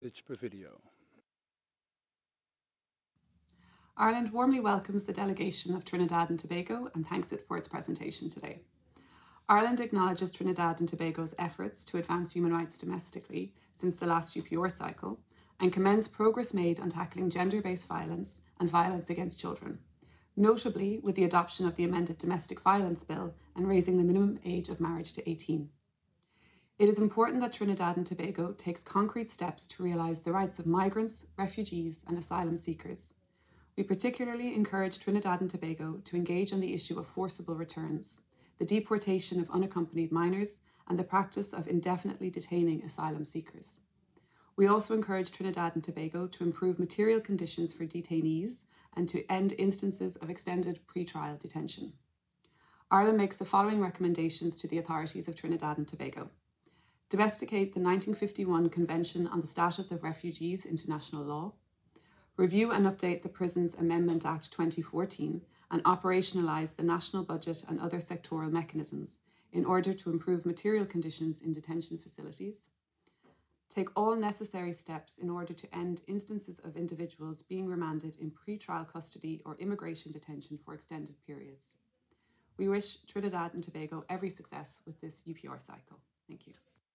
Pitch per video. Ireland warmly welcomes the delegation of Trinidad and Tobago and thanks it for its presentation today. Ireland acknowledges Trinidad and Tobago's efforts to advance human rights domestically since the last UPR cycle and commends progress made on tackling gender-based violence and violence against children, notably with the adoption of the amended Domestic Violence Bill and raising the minimum age of marriage to 18. It is important that Trinidad and Tobago takes concrete steps to realise the rights of migrants, refugees and asylum seekers. We particularly encourage Trinidad and Tobago to engage on the issue of forcible returns, the deportation of unaccompanied minors, and the practice of indefinitely detaining asylum seekers. We also encourage Trinidad and Tobago to improve material conditions for detainees and to end instances of extended pre-trial detention. Ireland makes the following recommendations to the authorities of Trinidad and Tobago. Domesticate the 1951 Convention on the Status of Refugees into national law. Review and update the Prisons Amendment Act 2014 and operationalise the national budget and other sectoral mechanisms in order to improve material conditions in detention facilities. Take all necessary steps in order to end instances of individuals being remanded in pre-trial custody or immigration detention for extended periods. We wish Trinidad and Tobago every success with this UPR cycle. Thank you.